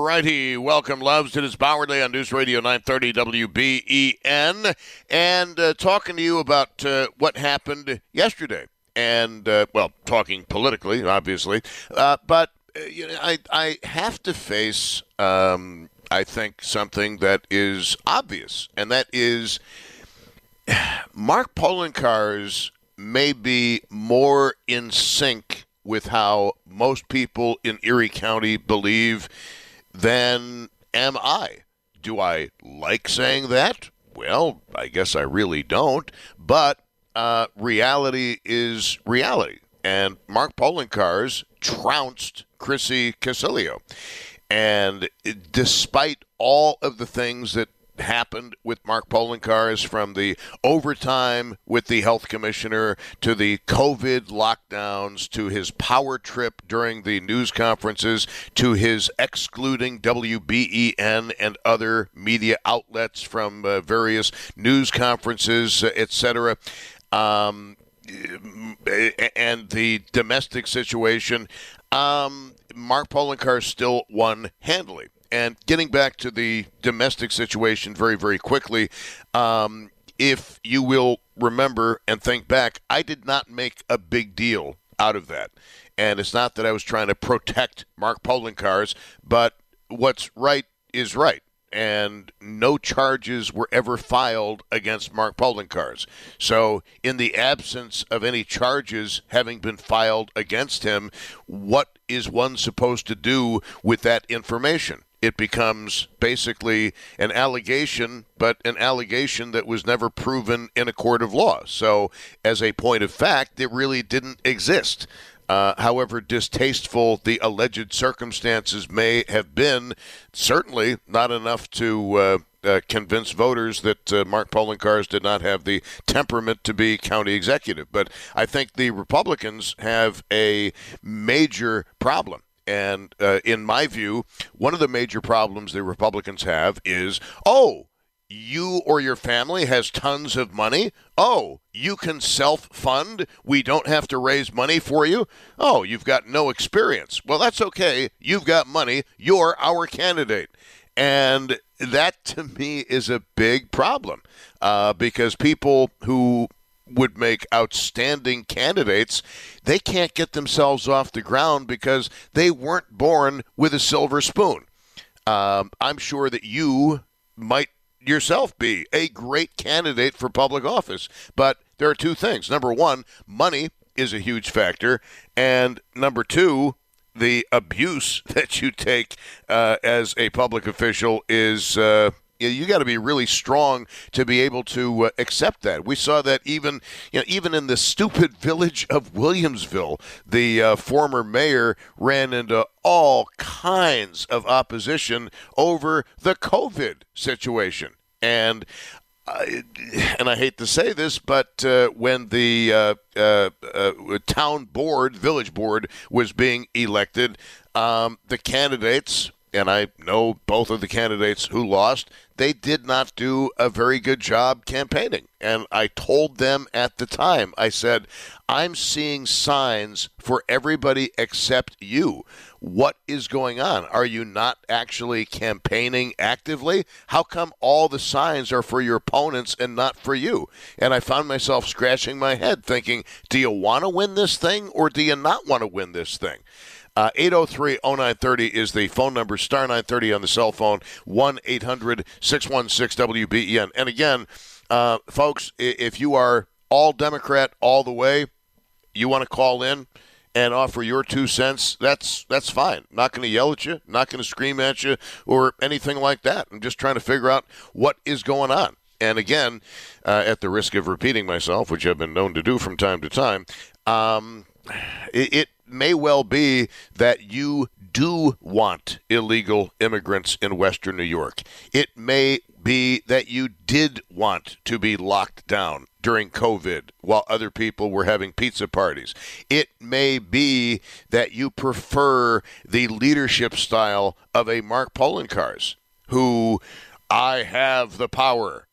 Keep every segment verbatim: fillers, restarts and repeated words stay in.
righty. Welcome, loves. It is Bauerle on News Radio nine thirty W B E N. And uh, talking to you about uh, what happened yesterday. And, uh, well, talking politically, obviously. Uh, but uh, you know, I, I have to face, um, I think, something that is obvious. And that is Mark Poloncarz may be more in sync with how most people in Erie County believe than am I. Do I like saying that? Well, I guess I really don't. But uh, reality is reality. And Mark Poloncarz trounced Chrissy Casilio. And despite all of the things that happened with Mark Poloncarz, from the overtime with the health commissioner to the COVID lockdowns to his power trip during the news conferences to his excluding W B E N and other media outlets from uh, various news conferences, uh, et cetera, um, and the domestic situation, um, Mark Poloncarz still won handily. And getting back to the domestic situation very, very quickly, um, if you will remember and think back, I did not make a big deal out of that. And it's not that I was trying to protect Mark Poloncarz, but what's right is right. And no charges were ever filed against Mark Poloncarz. So in the absence of any charges having been filed against him, what is one supposed to do with that information? It becomes basically an allegation, but an allegation that was never proven in a court of law. So as a point of fact, it really didn't exist. Uh, however distasteful the alleged circumstances may have been, certainly not enough to uh, uh, convince voters that uh, Mark Poloncarz did not have the temperament to be county executive. But I think the Republicans have a major problem. And uh, in my view, one of the major problems the Republicans have is, oh, you or your family has tons of money. Oh, you can self-fund. We don't have to raise money for you. Oh, you've got no experience. Well, that's okay. You've got money. You're our candidate. And that, to me, is a big problem uh, because people who would make outstanding candidates, they can't get themselves off the ground because they weren't born with a silver spoon. Um, I'm sure that you might yourself be a great candidate for public office, but there are two things. Number one, money is a huge factor, and number two, the abuse that you take uh, as a public official is uh, you got to be really strong to be able to uh, accept that. We saw that even, you know, even in the stupid village of Williamsville, the uh, former mayor ran into all kinds of opposition over the COVID situation. And uh, and I hate to say this, but uh, when the uh, uh, uh, town board, village board, was being elected, um, the candidates, and I know both of the candidates who lost, they did not do a very good job campaigning. And I told them at the time, I said, I'm seeing signs for everybody except you. What is going on? Are you not actually campaigning actively? How come all the signs are for your opponents and not for you? And I found myself scratching my head thinking, do you want to win this thing or do you not want to win this thing? Uh, eight oh three oh nine thirty is the phone number, star nine thirty on the cell phone, one eight hundred six one six W B E N. And again, uh, folks, if you are all Democrat all the way, you want to call in and offer your two cents, that's that's fine. I'm not going to yell at you, not going to scream at you or anything like that. I'm just trying to figure out what is going on. And again, uh, at the risk of repeating myself, which I've been known to do from time to time, um, it, it may well be that you do want illegal immigrants in Western New York. It may be that you did want to be locked down during COVID while other people were having pizza parties. It may be that you prefer the leadership style of a Mark Poloncarz, who, I have the power,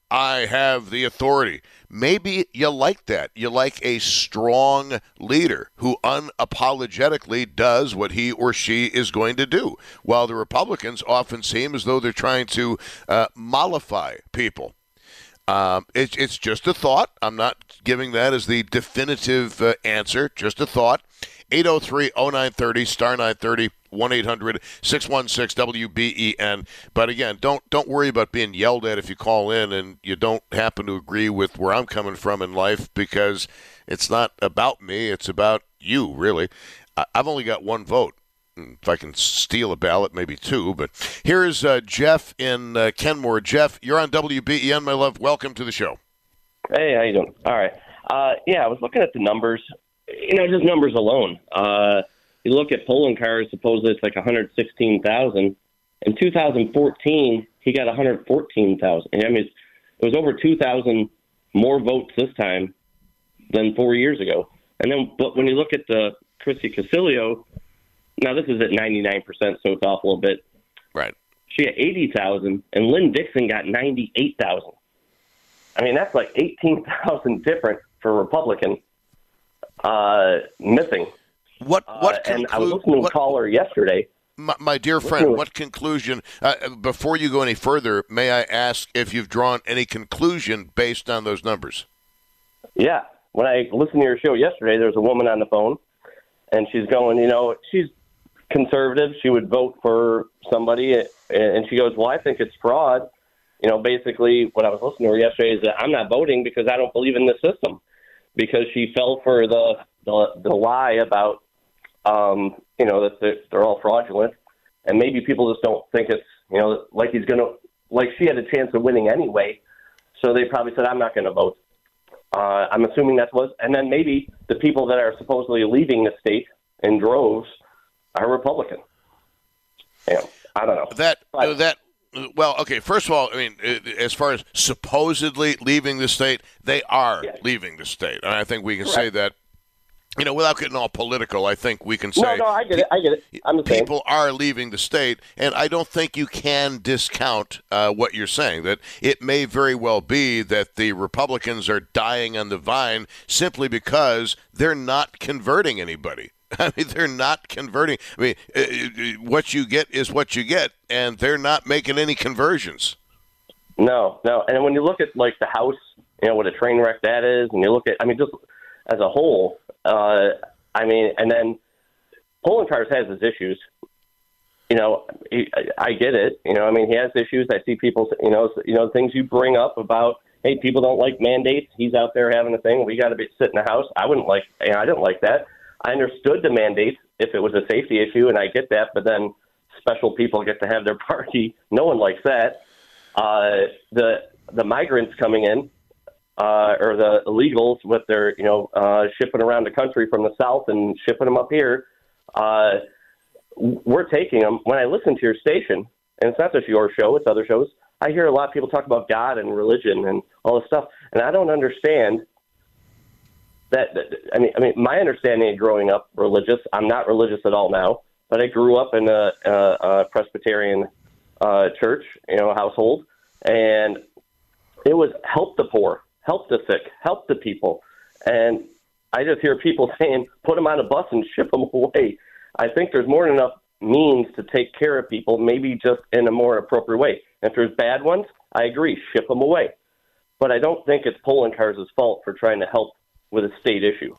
I have the authority. Maybe you like that. You like a strong leader who unapologetically does what he or she is going to do, while the Republicans often seem as though they're trying to uh, mollify people. Um, it, it's just a thought. I'm not giving that as the definitive uh, answer, just a thought. eight oh three oh nine thirty, star nine thirty, one eight hundred six one six W B E N. But again, don't don't worry about being yelled at if you call in and you don't happen to agree with where I'm coming from in life, because it's not about me. It's about you, really. I've only got one vote. If I can steal a ballot, maybe two. But here's uh, Jeff in uh, Kenmore. Jeff, you're on W B E N, my love. Welcome to the show. Hey, how you doing? All right. Uh, yeah, I was looking at the numbers. You know, just numbers alone. Uh, you look at polling cars, supposedly it's like one hundred sixteen thousand. In two thousand fourteen, he got one hundred fourteen thousand. I mean, it was over two thousand more votes this time than four years ago. And then, but when you look at the Christy Casilio, now this is at ninety-nine percent, so it's off a little bit. Right. She got eighty thousand, and Lynn Dixon got ninety-eight thousand. I mean, that's like eighteen thousand different for Republican. Uh, missing. What? What? Uh, and conclu- I was listening to what, a caller yesterday. My, my dear friend, what conclusion? Uh, before you go any further, may I ask if you've drawn any conclusion based on those numbers? Yeah. When I listened to your show yesterday, there was a woman on the phone, and she's going, you know, she's conservative. She would vote for somebody, and she goes, well, I think it's fraud. You know, basically what I was listening to her yesterday is that I'm not voting because I don't believe in the system. Because she fell for the the, the lie about, um, you know, that they're, they're all fraudulent, and maybe people just don't think it's, you know, like he's going to, like she had a chance of winning anyway, so they probably said, I'm not going to vote. Uh, I'm assuming that was, and then maybe the people that are supposedly leaving the state in droves are Republican. Yeah, I don't know. That but, that. Well, okay, first of all, I mean, as far as supposedly leaving the state, they are yeah. leaving the state. And I think we can Correct. say that, you know, without getting all political, I think we can say no, no, I get it, I get it. I'm the same. People are leaving the state, and I don't think you can discount uh, what you're saying, that it may very well be that the Republicans are dying on the vine simply because they're not converting anybody. I mean, they're not converting. I mean, uh, what you get is what you get, and they're not making any conversions. No, no. And when you look at, like, the House, you know, what a train wreck that is, and you look at, I mean, just as a whole, uh, I mean, and then polling cars has his issues. You know, he, I get it. You know, I mean, he has issues. I see people, you know, you know, things you bring up about, hey, people don't like mandates. He's out there having a thing. We got to be sit in the house. I wouldn't like, you know, I didn't like that. I understood the mandates if it was a safety issue, and I get that, but then special people get to have their party. No one likes that. Uh, the the migrants coming in, uh, or the illegals with their, you know, uh, shipping around the country from the south and shipping them up here, uh, we're taking them. When I listen to your station, and it's not just your show, it's other shows, I hear a lot of people talk about God and religion and all this stuff, and I don't understand That, that I mean, I mean, my understanding of growing up religious, I'm not religious at all now, but I grew up in a, a, a Presbyterian uh, church, you know, household, and it was help the poor, help the sick, help the people, and I just hear people saying, put them on a bus and ship them away. I think there's more than enough means to take care of people, maybe just in a more appropriate way. If there's bad ones, I agree, ship them away, but I don't think it's polling cars' fault for trying to help with a state issue.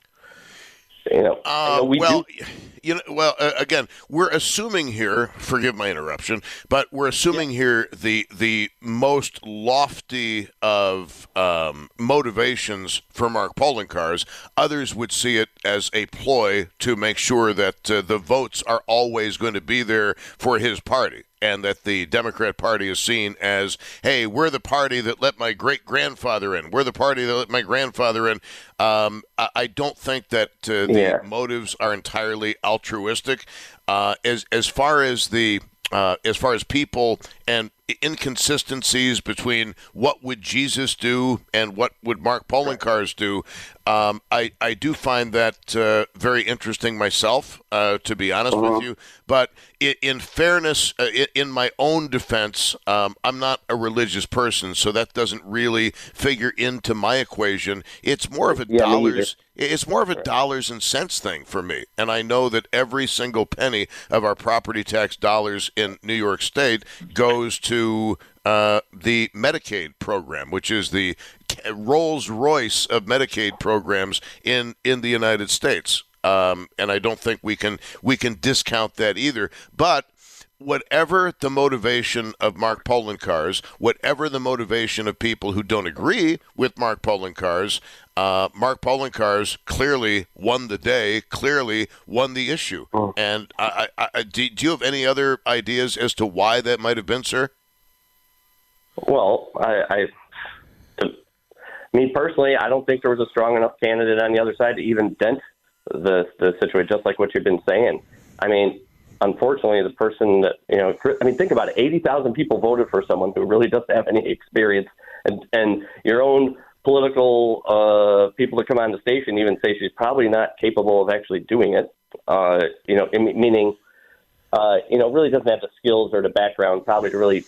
You know, uh, you know we well, do. you know, well, uh, again, we're assuming here. Forgive my interruption, but we're assuming yeah. here the the most lofty of um, motivations for Mark polling cars. Others would see it as a ploy to make sure that uh, the votes are always going to be there for his party, and that the Democrat Party is seen as, hey, we're the party that let my great-grandfather in. We're the party that let my grandfather in. Um, I, I don't think that uh, the yeah. motives are entirely altruistic. Uh, as as far as the uh, as far as people and inconsistencies between what would Jesus do and what would Mark Poloncarz do. Um, I, I do find that uh, very interesting myself, uh, to be honest uh-huh. with you. But in, in fairness, uh, in my own defense, um, I'm not a religious person, so that doesn't really figure into my equation. It's more of a yeah, dollars. It's more of a dollars and cents thing for me. And I know that every single penny of our property tax dollars in New York State goes to uh, the Medicaid program, which is the Rolls Royce of Medicaid programs in, in the United States. Um, and I don't think we can we can discount that either. But whatever the motivation of Mark Poloncarz, whatever the motivation of people who don't agree with Mark Poloncarz, uh, Mark Poloncarz clearly won the day, clearly won the issue. Oh. And I, I, I, do, do you have any other ideas as to why that might have been, sir? Well, I, I to me personally, I don't think there was a strong enough candidate on the other side to even dent the the situation, just like what you've been saying. I mean, unfortunately, the person that, you know, I mean, think about it. eighty thousand people voted for someone who really doesn't have any experience. And, and your own political uh, people that come on the station even say she's probably not capable of actually doing it, uh, you know, meaning, uh, you know, really doesn't have the skills or the background probably to really,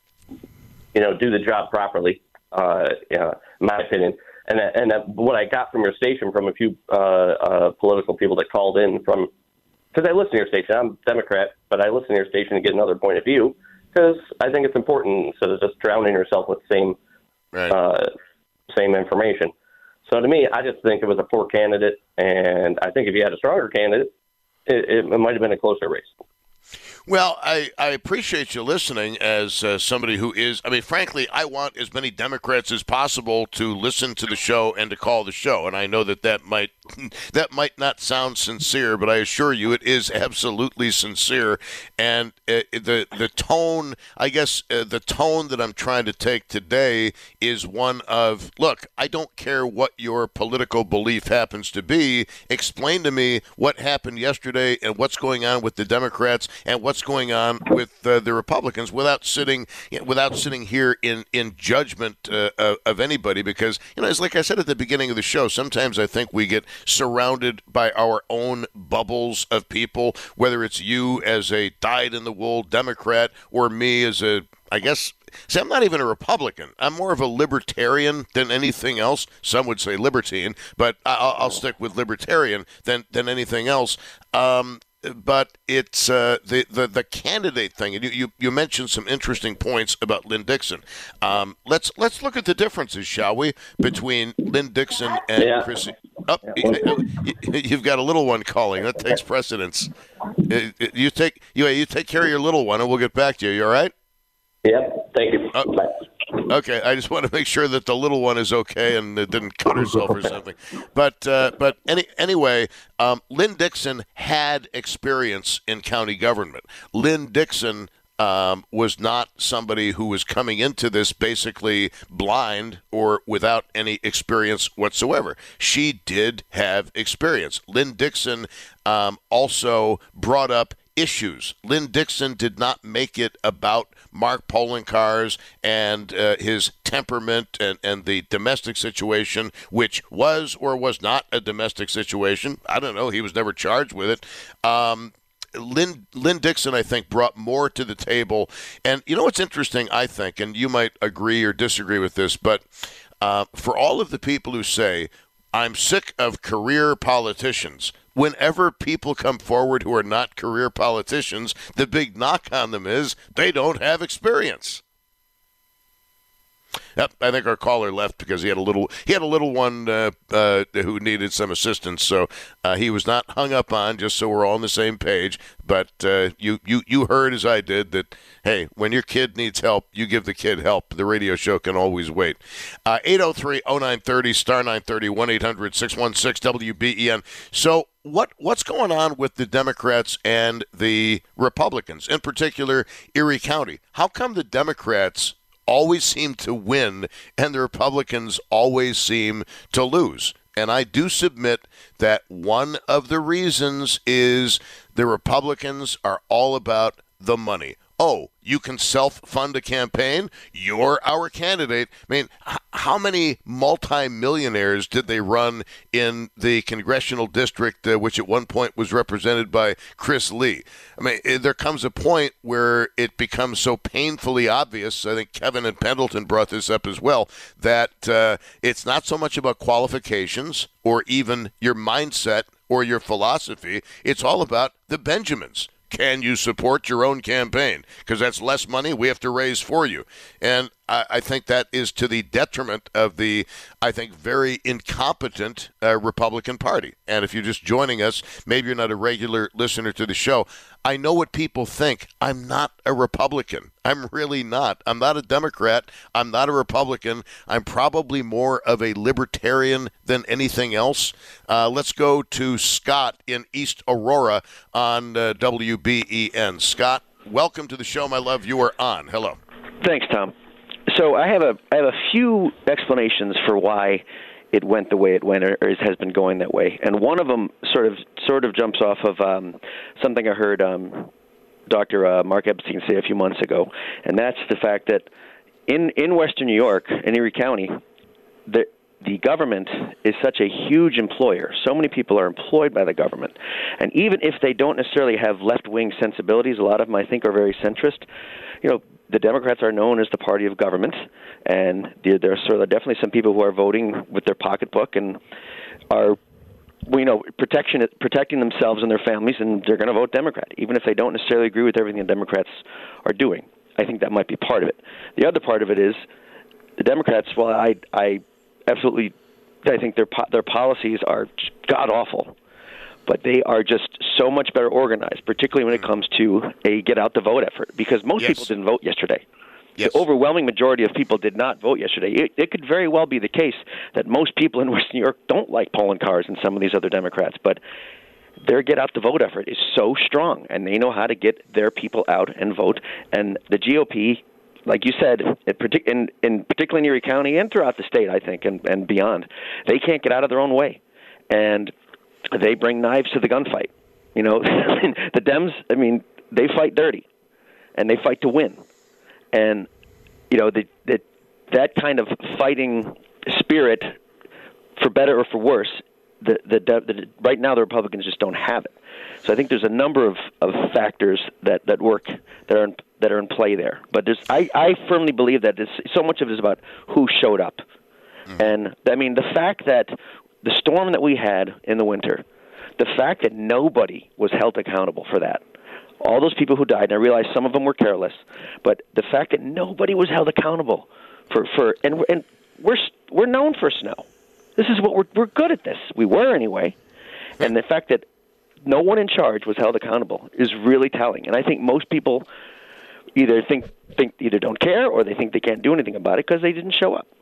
you know, do the job properly, uh, you know, in my opinion. And, and what I got from your station from a few uh, uh, political people that called in from, because I listen to your station. I'm a Democrat, but I listen to your station to get another point of view because I think it's important instead of just drowning yourself with the same, right. uh, same information. So to me, I just think it was a poor candidate, and I think if you had a stronger candidate, it, it might have been a closer race. Well, I, I appreciate you listening as uh, somebody who is, I mean, frankly, I want as many Democrats as possible to listen to the show and to call the show. And I know that that might, that might not sound sincere, but I assure you it is absolutely sincere. And uh, the, the tone, I guess, uh, the tone that I'm trying to take today is one of, look, I don't care what your political belief happens to be. Explain to me what happened yesterday and what's going on with the Democrats and what's going on with uh, the Republicans without sitting without sitting here in in judgment uh, of, of anybody, because, you know, it's like I said at the beginning of the show, sometimes I think we get surrounded by our own bubbles of people, whether it's you as a dyed-in-the-wool Democrat or me as a, I guess, see, I'm not even a Republican. I'm more of a libertarian than anything else. Some would say libertine, but I'll, I'll stick with libertarian than, than anything else. Um, But it's uh, the, the the candidate thing, and you, you, you mentioned some interesting points about Lynn Dixon. Um, let's let's look at the differences, shall we, between Lynn Dixon and yeah. Chrissy. Oh, you've got a little one calling. That takes precedence. You take you you take care of your little one, and we'll get back to you. You all right? Yep. Thank you. Uh, Bye. Okay, I just want to make sure that the little one is okay and uh, didn't cut herself or something. But uh, but any anyway, um, Lynn Dixon had experience in county government. Lynn Dixon um, was not somebody who was coming into this basically blind or without any experience whatsoever. She did have experience. Lynn Dixon um, also brought up issues. Lynn Dixon did not make it about Mark Poloncarz and uh, his temperament and, and the domestic situation, which was or was not a domestic situation. I don't know. He was never charged with it. Um, Lynn, Lynn Dixon, I think, brought more to the table. And you know what's interesting, I think, and you might agree or disagree with this, but uh, for all of the people who say, I'm sick of career politicians, whenever people come forward who are not career politicians, the big knock on them is they don't have experience. Yep, I think our caller left because he had a little he had a little one uh, uh, who needed some assistance, so uh, he was not hung up on, just so we're all on the same page. But uh, you, you, you heard, as I did, that, hey, when your kid needs help, you give the kid help. The radio show can always wait. Uh, eight oh three oh nine thirty, star nine thirty, one eight hundred six one six W B E N. So what what's going on with the Democrats and the Republicans, in particular Erie County? How come the Democrats always seem to win and the Republicans always seem to lose? And I do submit that one of the reasons is the Republicans are all about the money. oh, you can self-fund a campaign? You're our candidate. I mean, h- how many multimillionaires did they run in the congressional district, uh, which at one point was represented by Chris Lee? I mean, it, there comes a point where it becomes so painfully obvious, I think Kevin and Pendleton brought this up as well, that uh, it's not so much about qualifications or even your mindset or your philosophy. It's all about the Benjamins. Can you support your own campaign? Because that's less money we have to raise for you. And I, I think that is to the detriment of the, I think, very incompetent uh, Republican Party. And if you're just joining us, maybe you're not a regular listener to the show, I know what people think. I'm not a Republican. I'm really not. I'm not a Democrat. I'm not a Republican. I'm probably more of a libertarian than anything else. Uh, let's go to Scott in East Aurora on uh, W B E N. Scott, welcome to the show, my love. You are on. Hello. Thanks, Tom. So I have a I have a few explanations for why it went the way it went, or has been going that way. And one of them sort of sort of jumps off of um, something I heard um, Doctor Uh, Mark Epstein say a few months ago, and that's the fact that in, in Western New York, in Erie County, the the government is such a huge employer. So many people are employed by the government. And even if they don't necessarily have left-wing sensibilities, a lot of them I think are very centrist. You know, the Democrats are known as the party of government, and there, there are sort of definitely some people who are voting with their pocketbook and are, you know, protection, protecting themselves and their families, and they're going to vote Democrat, even if they don't necessarily agree with everything the Democrats are doing. I think that might be part of it. The other part of it is the Democrats, well, I, I absolutely, I think their their policies are god-awful, but they are just so much better organized, particularly when it comes to a get-out-the-vote effort, because most yes. people didn't vote yesterday. Yes. The overwhelming majority of people did not vote yesterday. It, it could very well be the case that most people in Western New York don't like polling cars and some of these other Democrats, but their get-out-the-vote effort is so strong, and they know how to get their people out and vote, and the G O P, like you said, in, in particularly in Erie County and throughout the state, I think, and, and beyond, they can't get out of their own way. And they bring knives to the gunfight. You know, the Dems, I mean, they fight dirty, and they fight to win. And, you know, the, the, that kind of fighting spirit, for better or for worse, the, the, the, right now the Republicans just don't have it. So I think there's a number of, of factors that, that work, that are in, that are in play there. But there's, I, I firmly believe that this, so much of it is about who showed up. Mm. And, I mean, the fact that the storm that we had in the winter, the fact that nobody was held accountable for that, all those people who died, and I realize some of them were careless, but the fact that nobody was held accountable for, for and, and we're, we're known for snow. This is what we're, we're good at this. We were anyway. And the fact that no one in charge was held accountable is really telling. And I think most people either think, think either don't care or they think they can't do anything about it because they didn't show up.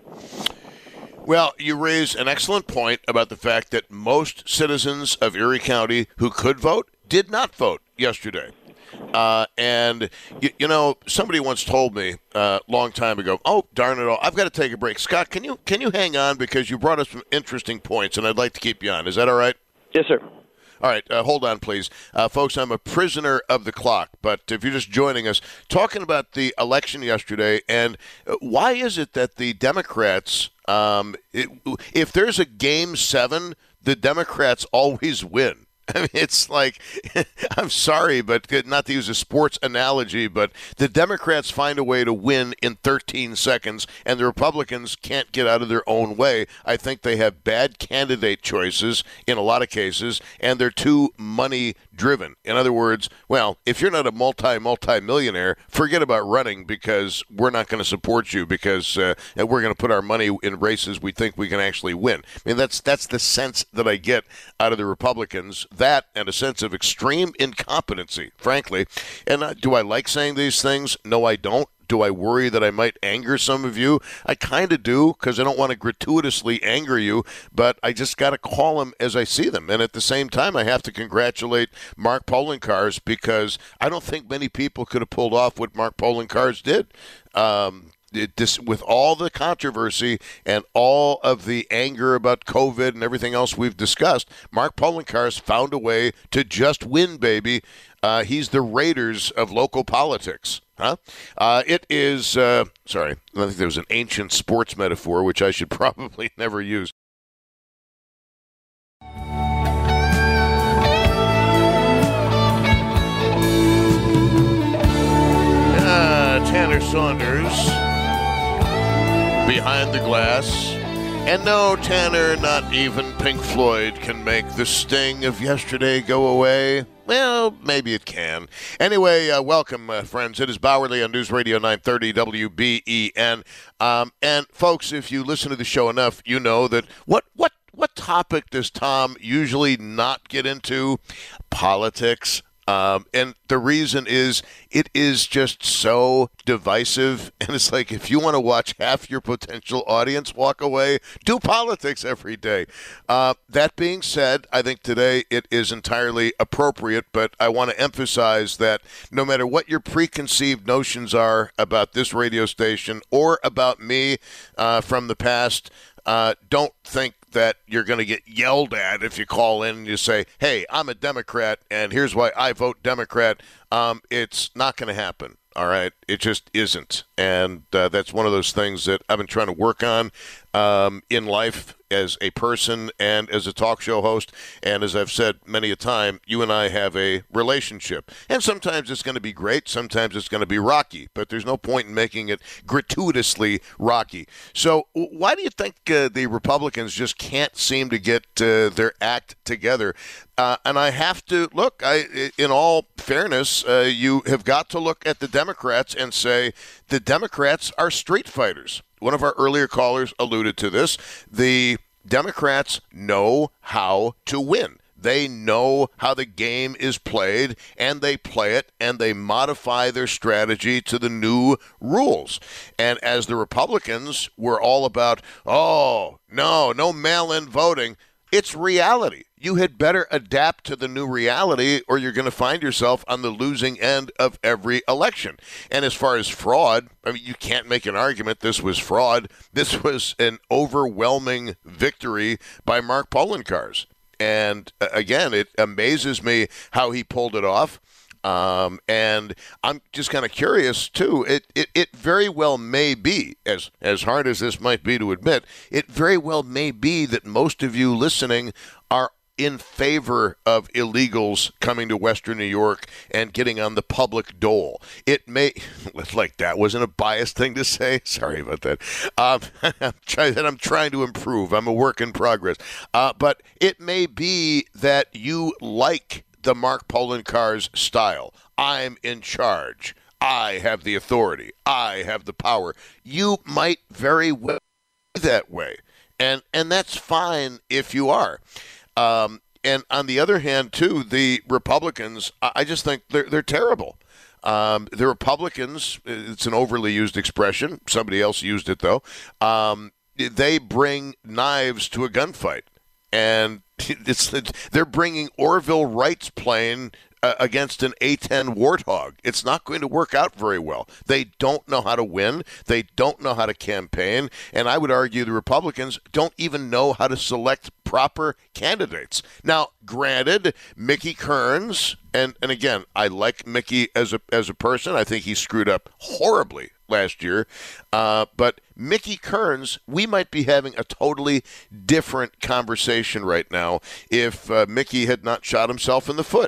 Well, you raise an excellent point about the fact that most citizens of Erie County who could vote did not vote yesterday. Uh, and, you, you know, somebody once told me a uh, long time ago, oh, darn it all, I've got to take a break. Scott, can you can you hang on because you brought us some interesting points, and I'd like to keep you on. Is that all right? Yes, sir. All right, uh, hold on, please. Uh, folks, I'm a prisoner of the clock, but if you're just joining us, talking about the election yesterday, and why is it that the Democrats, um, it, if there's a game seven, the Democrats always win? I mean, it's like, I'm sorry, but not to use a sports analogy, but the Democrats find a way to win in thirteen seconds, and the Republicans can't get out of their own way. I think they have bad candidate choices in a lot of cases, and they're too money-driven. In other words, well, if you're not a multi, multi-millionaire, forget about running because we're not going to support you because uh, we're going to put our money in races we think we can actually win. I mean, that's that's the sense that I get out of the Republicans. That and a sense of extreme incompetency, frankly. And uh, do I like saying these things? No, I don't. Do I worry that I might anger some of you? I kind of do because I don't want to gratuitously anger you, but I just got to call them as I see them. And at the same time, I have to congratulate Mark Poloncarz because I don't think many people could have pulled off what Mark Poloncarz did. Um, It, this, with all the controversy and all of the anger about COVID and everything else we've discussed, Mark Poloncarz found a way to just win, baby. Uh, he's the Raiders of local politics. Huh? Uh, it is, uh, sorry, I think there was an ancient sports metaphor, which I should probably never use. Uh, Tanner Saunders behind the glass. And no, Tanner, not even Pink Floyd can make the sting of yesterday go away. Well, maybe it can. Anyway, uh, welcome, uh, friends. It is Bauerle on News Radio nine thirty W B E N. Um, and, folks, if you listen to the show enough, you know that what what what topic does Tom usually not get into? Politics. Um, and the reason is it is just so divisive. And it's like, if you want to watch half your potential audience walk away, do politics every day. Uh, that being said, I think today it is entirely appropriate, but I want to emphasize that no matter what your preconceived notions are about this radio station or about me uh, from the past, uh, don't think that you're going to get yelled at if you call in and you say, hey, I'm a Democrat, and here's why I vote Democrat. Um, it's not going to happen, all right? It just isn't. And uh, that's one of those things that I've been trying to work on um, in life as a person and as a talk show host. And as I've said many a time, you and I have a relationship. And sometimes it's going to be great. Sometimes it's going to be rocky. But there's no point in making it gratuitously rocky. So why do you think uh, the Republicans just can't seem to get uh, their act together? Uh, and I have to look, I, in all fairness, uh, you have got to look at the Democrats and say the Democrats are street fighters. One of our earlier callers alluded to this. The Democrats know how to win. They know how the game is played, and they play it, and they modify their strategy to the new rules. And as the Republicans were all about, oh, no, no mail-in voting, it's reality. You had better adapt to the new reality or you're going to find yourself on the losing end of every election. And as far as fraud, I mean, you can't make an argument this was fraud. This was an overwhelming victory by Mark Poloncarz. And uh, again, it amazes me how he pulled it off. Um, and I'm just kind of curious, too. It, it it very well may be, as as hard as this might be to admit, it very well may be that most of you listening are in favor of illegals coming to Western New York and getting on the public dole. It may, like that wasn't a biased thing to say. Sorry about that. Um, I'm, trying, I'm trying to improve. I'm a work in progress. Uh, but it may be that you like the Mark Poloncarz style. I'm in charge. I have the authority. I have the power. You might very well be that way. And and that's fine if you are. Um, and on the other hand, too, the Republicans, I just think they're they're terrible. Um, the Republicans, it's an overly used expression. Somebody else used it, though. Um, they bring knives to a gunfight. And it's they're bringing Orville Wright's plane uh, against an A ten Warthog. It's not going to work out very well. They don't know how to win. They don't know how to campaign. And I would argue the Republicans don't even know how to select proper candidates. Now, granted, Mickey Kearns, and, and again, I like Mickey as a as a person. I think he screwed up horribly last year. Uh, but Mickey Kearns, we might be having a totally different conversation right now if uh, Mickey had not shot himself in the foot.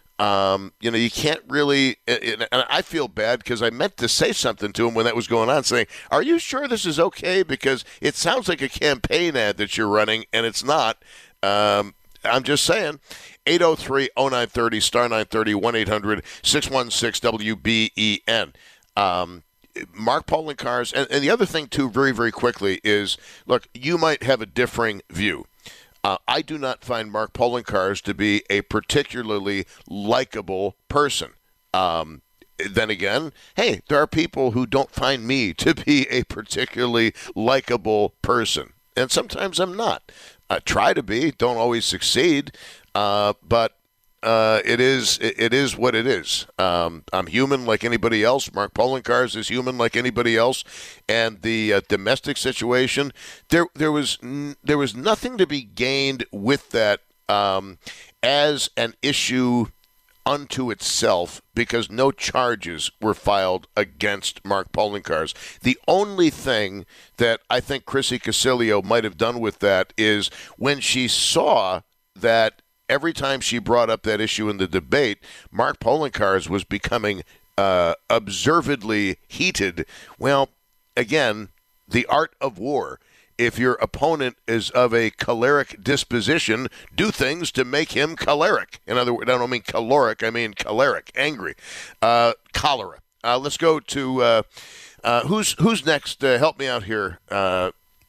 Um, you know, you can't really, and I feel bad because I meant to say something to him when that was going on, saying, are you sure this is okay? Because it sounds like a campaign ad that you're running, and it's not. Um, I'm just saying. eight oh three oh nine thirty, star nine thirty, one eight hundred six one six W B E N. Um, Mark Poloncarz, and, and the other thing, too, very, very quickly is, look, you might have a differing view. Uh, I do not find Mark Poloncarz to be a particularly likable person. Um, then again, hey, there are people who don't find me to be a particularly likable person. And sometimes I'm not. I try to be, don't always succeed, uh, but Uh, it is it, it is what it is. Um, I'm human like anybody else. Mark Poloncarz is human like anybody else. And the uh, domestic situation, there there was n- there was nothing to be gained with that um, as an issue unto itself because no charges were filed against Mark Poloncarz. The only thing that I think Chrissy Casilio might have done with that is when she saw that every time she brought up that issue in the debate, Mark Poloncarz was becoming uh, observedly heated. Well, again, the art of war. If your opponent is of a choleric disposition, do things to make him choleric. In other words, I don't mean caloric, I mean choleric, angry. Uh, cholera. Uh, let's go to uh, uh, who's who's next? Uh, help me out here. Uh,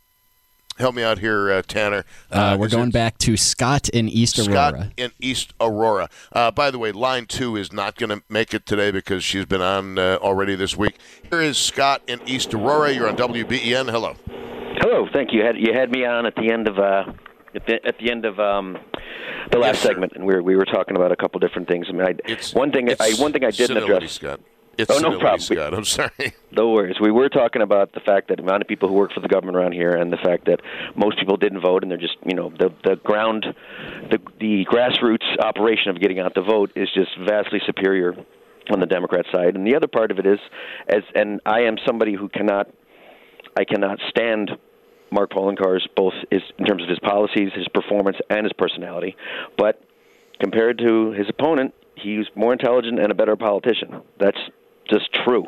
help me out here, uh, Tanner. Uh, uh, we're going back to Scott in East Aurora. Scott in East Aurora. Uh, by the way, line two is not going to make it today because she's been on uh, already this week. Here is Scott in East Aurora. You're on W B E N. Hello. Hello, thank you. You had, you had me on at the end of uh, at, the, at the end of um, the last yes, segment, and we were we were talking about a couple different things. I mean, I, it's, one thing it's I one thing I didn't address. Scott. It's oh no problem, Scott. I'm sorry. No worries. We were talking about the fact that the amount of people who work for the government around here, and the fact that most people didn't vote, and they're just you know the the ground, the the grassroots operation of getting out the vote is just vastly superior on the Democrat side. And the other part of it is, as and I am somebody who cannot, I cannot stand Mark Poloncarz, both is, in terms of his policies, his performance, and his personality. But compared to his opponent, he's more intelligent and a better politician. That's just true.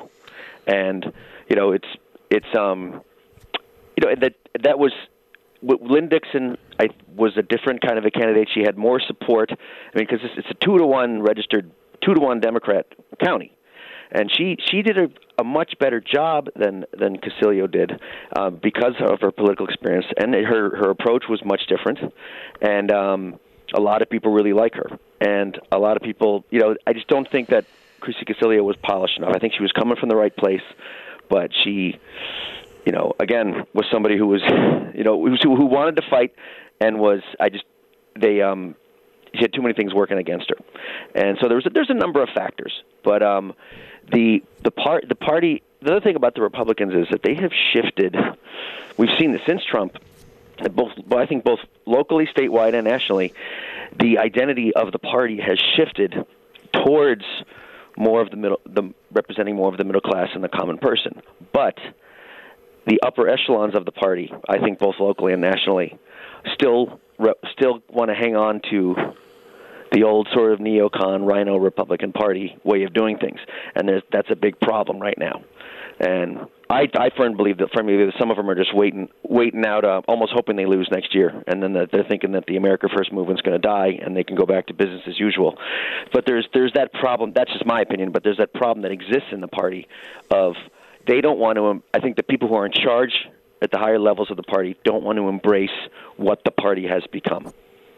And you know, it's it's um, you know that that was Lynn Dixon. I was a different kind of a candidate. She had more support. I mean, because it's, it's a two to one registered, two to one Democrat county. And she, she did a, a much better job than than Casilio did uh, because of her political experience, and her her approach was much different. And um, a lot of people really like her, and a lot of people, you know, I just don't think that Chrissy Casilio was polished enough. I think she was coming from the right place, but she, you know, again, was somebody who was, you know, who, who wanted to fight, and was I just they um. She had too many things working against her, and so there was a, there's a number of factors. But um, the the part the party the other thing about the Republicans is that they have shifted. We've seen this since Trump, both I think both locally, statewide, and nationally. The identity of the party has shifted towards more of the middle, the representing more of the middle class and the common person. But the upper echelons of the party, I think, both locally and nationally, still. still want to hang on to the old sort of neocon rhino Republican Party way of doing things, and there's, that's a big problem right now. And I, I firmly believe that, firmly believe that some of them are just waiting, waiting out, uh, almost hoping they lose next year, and then the, they're thinking that the America First movement's going to die, and they can go back to business as usual. But there's there's that problem. That's just my opinion. But there's that problem that exists in the party of they don't want to. I think the people who are in charge at the higher levels of the party don't want to embrace what the party has become.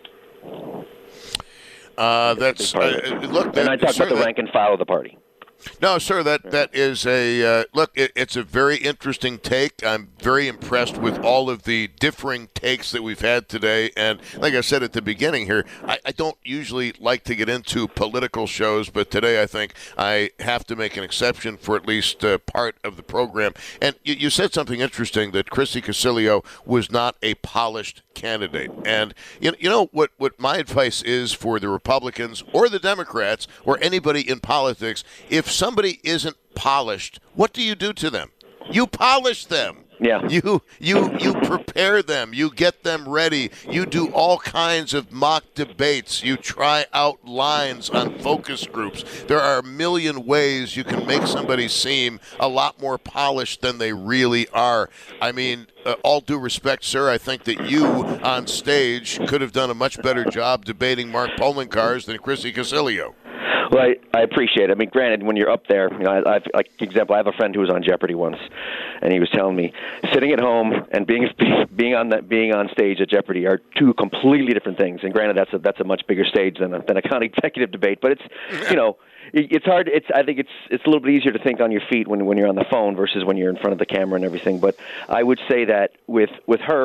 Uh, that's uh, look. That, and I talk sir, about the that, rank and file of the party. No, sir, that, that is a uh, look. It, it's a very interesting take. I'm very impressed with all of the differing takes that we've had today. And like I said at the beginning here, I, I don't usually like to get into political shows, but today I think I have to make an exception for at least uh, part of the program. And you, you said something interesting, that Chrissy Casilio was not a polished candidate. And you, you know what, what my advice is for the Republicans or the Democrats or anybody in politics, if somebody isn't polished, what do you do to them? You polish them. Yeah. You you you prepare them. You get them ready. You do all kinds of mock debates. You try out lines on focus groups. There are a million ways you can make somebody seem a lot more polished than they really are. I mean, uh, all due respect, sir, I think that you on stage could have done a much better job debating Mark Poloncarz than Chrissy Casilio. Well, I, I appreciate it. I mean, granted, when you're up there, you know, I, I've, like example, I have a friend who was on Jeopardy once, and he was telling me sitting at home and being being on that being on stage at Jeopardy are two completely different things. And granted, that's a that's a much bigger stage than a, than a county executive debate. But it's you know, it, it's hard. It's I think it's it's a little bit easier to think on your feet when when you're on the phone versus when you're in front of the camera and everything. But I would say that with with her, like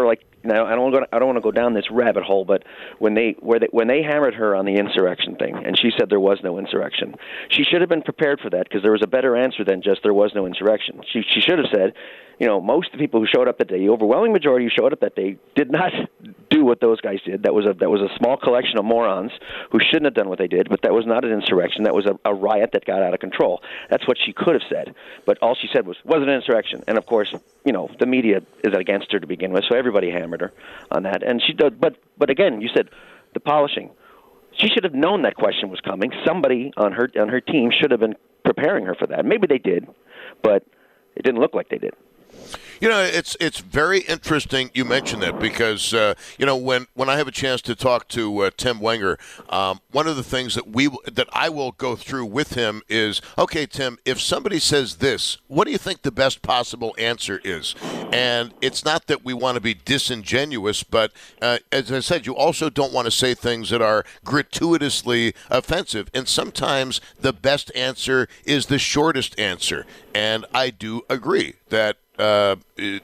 now I don't want to go, I don't want to go down this rabbit hole, but when they where they, when they hammered her on the insurrection thing, and she said there was no insurrection, she should have been prepared for that because there was a better answer than just there was no insurrection. She she should have said, you know, most of the people who showed up that day, the overwhelming majority who showed up that day, did not do what those guys did. That was a that was a small collection of morons who shouldn't have done what they did. But that was not an insurrection. That was a, a riot that got out of control. That's what she could have said. But all she said was wasn't an insurrection. And of course, you know, the media is against her to begin with, so everybody hammered her on that. And she did. But but again, you said the polishing. She should have known that question was coming. Somebody on her on her team should have been preparing her for that. Maybe they did, but it didn't look like they did. You know, it's it's very interesting you mentioned that because, uh, you know, when, when I have a chance to talk to uh, Tim Wenger, um, one of the things that we that I will go through with him is, okay, Tim, if somebody says this, what do you think the best possible answer is? And it's not that we want to be disingenuous, but uh, as I said, you also don't want to say things that are gratuitously offensive. And sometimes the best answer is the shortest answer. And I do agree that Uh,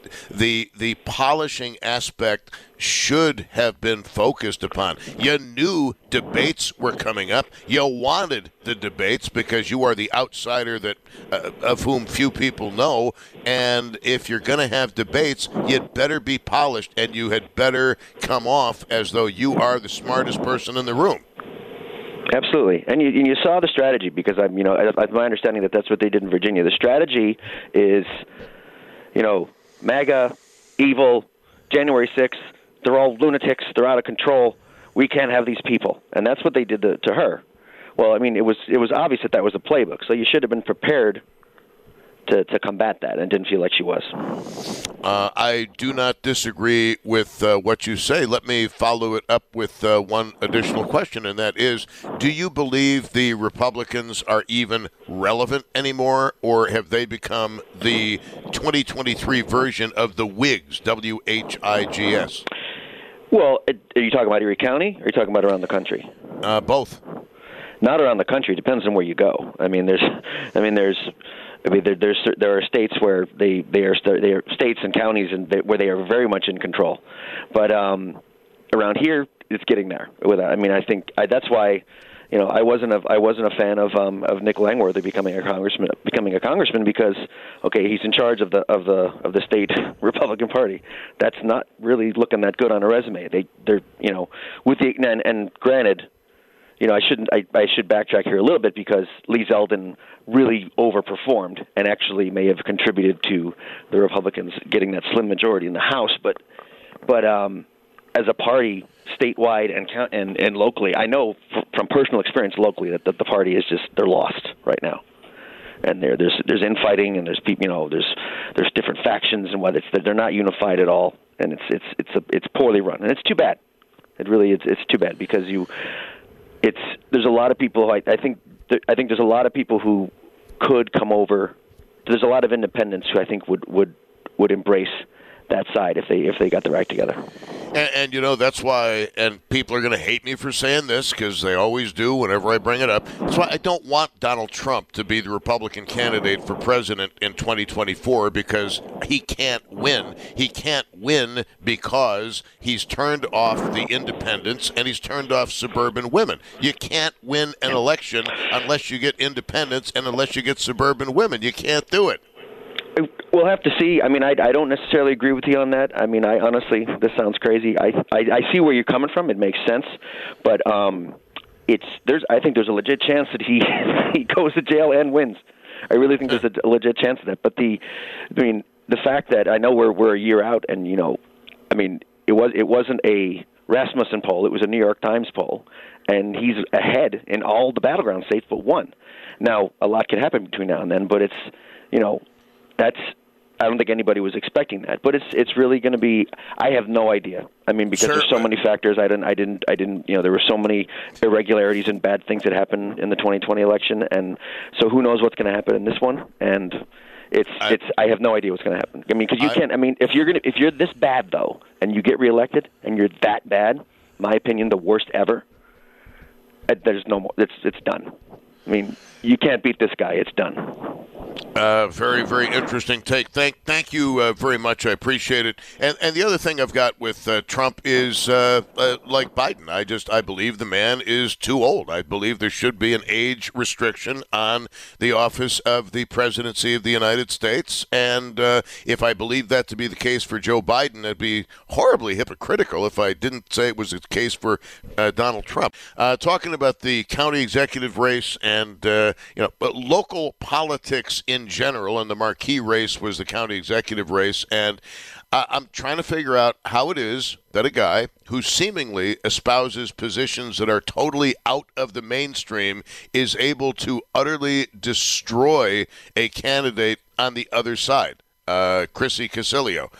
the the polishing aspect should have been focused upon. You knew debates were coming up. You wanted the debates because you are the outsider that uh, of whom few people know. And if you're going to have debates, you'd better be polished, and you had better come off as though you are the smartest person in the room. Absolutely, and you, and you saw the strategy because I'm, you know, I, I, my understanding that that's what they did in Virginia. The strategy is, you know, MAGA, evil, January sixth, they're all lunatics, they're out of control, we can't have these people. And that's what they did to, to her. Well, I mean, it was it was obvious that that was a playbook, so you should have been prepared to, to combat that, and didn't feel like she was. Uh, I do not disagree with uh, what you say. Let me follow it up with uh, one additional question, and that is, do you believe the Republicans are even relevant anymore, or have they become the twenty twenty-three version of the Whigs, W H I G S? Well, are you talking about Erie County, or are you talking about around the country? Uh, both. Not around the country. It depends on where you go. I mean, there's, I mean, there's, I mean, there, there's there are states where they they are they are states and counties and they, where they are very much in control, but um, around here it's getting there. With I mean, I think I, that's why, you know, I wasn't a I wasn't a fan of um, of Nick Langworthy becoming a congressman becoming a congressman because okay, he's in charge of the of the of the state Republican Party. That's not really looking that good on a resume. They they're you know with the and, and granted. You know, I shouldn't. I, I should backtrack here a little bit because Lee Zeldin really overperformed and actually may have contributed to the Republicans getting that slim majority in the House. But, but um, as a party, statewide and and and locally, I know f- from personal experience locally that, that the party is just they're lost right now, and there there's there's infighting and there's people you know there's there's different factions and whether it's they're not unified at all, and it's it's it's a, it's poorly run, and it's too bad. It really is. It's too bad because you. It's there's a lot of people who I, I think there, I think there's a lot of people who could come over. There's a lot of independents who I think would, would, would embrace that side if they if they got their act together. And, and you know that's why. And people are going to hate me for saying this because they always do whenever I bring it up. That's why I don't want Donald Trump to be the Republican candidate for president in twenty twenty-four because he can't win. He can't win because he's turned off the independents and he's turned off suburban women. You can't win an election unless you get independents and unless you get suburban women. You can't do it. We'll have to see. I mean, I, I don't necessarily agree with you on that. I mean, I honestly, this sounds crazy. I, I, I see where you're coming from. It makes sense, but um, it's there's. I think there's a legit chance that he he goes to jail and wins. I really think there's a legit chance of that. But the, I mean, the fact that I know we're we're a year out, and you know, I mean, it was it wasn't a Rasmussen poll. It was a New York Times poll, and he's ahead in all the battleground states but one. Now, a lot can happen between now and then, but it's you know. That's I don't think anybody was expecting that, but it's it's really going to be. I have no idea. I mean, because Certainly. there's so many factors. I didn't I didn't I didn't you know there were so many irregularities and bad things that happened in the twenty twenty election, and so who knows what's going to happen in this one? And it's I, it's I have no idea what's going to happen. I mean, because you I, can't. I mean, if you're gonna if you're this bad though, and you get reelected, and you're that bad, my opinion, the worst ever. There's no more. It's it's done. I mean, you can't beat this guy. It's done. Uh, very, very interesting take. Thank, thank you uh, very much. I appreciate it. And and the other thing I've got with uh, Trump is uh, uh, like Biden. I just I believe the man is too old. I believe there should be an age restriction on the office of the presidency of the United States. And uh, if I believe that to be the case for Joe Biden, it'd be horribly hypocritical if I didn't say it was the case for uh, Donald Trump. Uh, talking about the county executive race and uh, you know local politics in general, and the marquee race was the county executive race. And uh, I'm trying to figure out how it is that a guy who seemingly espouses positions that are totally out of the mainstream is able to utterly destroy a candidate on the other side, uh, Chrissy Casilio.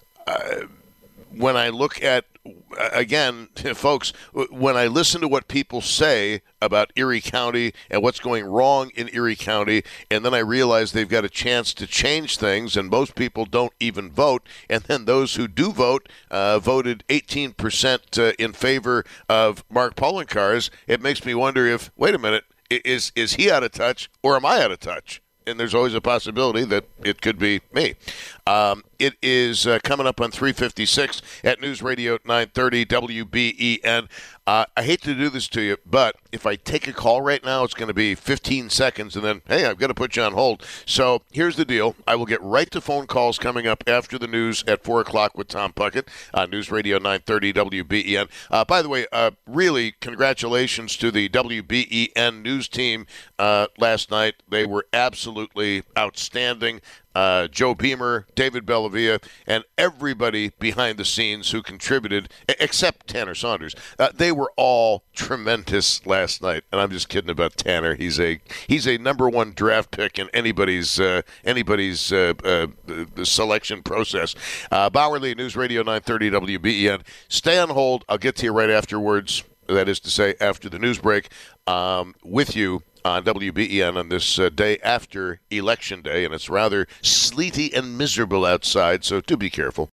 Uh, when I look at, again, folks, when I listen to what people say about Erie County and what's going wrong in Erie County, and then I realize they've got a chance to change things, and most people don't even vote, and then those who do vote uh, voted eighteen percent uh, in favor of Mark Poloncarz, it makes me wonder if, wait a minute, is is he out of touch or am I out of touch? And there's always a possibility that it could be me. Um, it is uh, coming up on three fifty-six at News Radio nine thirty W B E N. Uh, I hate to do this to you, but if I take a call right now, it's going to be fifteen seconds, and then, hey, I've got to put you on hold. So here's the deal. I will get right to phone calls coming up after the news at four o'clock with Tom Puckett on News Radio nine thirty W B E N. Uh, by the way, uh, really, congratulations to the W B E N news team uh, last night. They were absolutely outstanding. Uh, Joe Beamer, David Bellavia, and everybody behind the scenes who contributed, except Tanner Saunders. Uh, they were all tremendous last night, and I'm just kidding about Tanner. He's a he's a number one draft pick in anybody's uh, anybody's uh, uh, selection process. Uh, Bowerly, News Radio nine thirty W B E N. Stay on hold. I'll get to you right afterwards. That is to say, after the news break, um, with you on W B E N on this uh, day after Election Day, and it's rather sleety and miserable outside, so do be careful.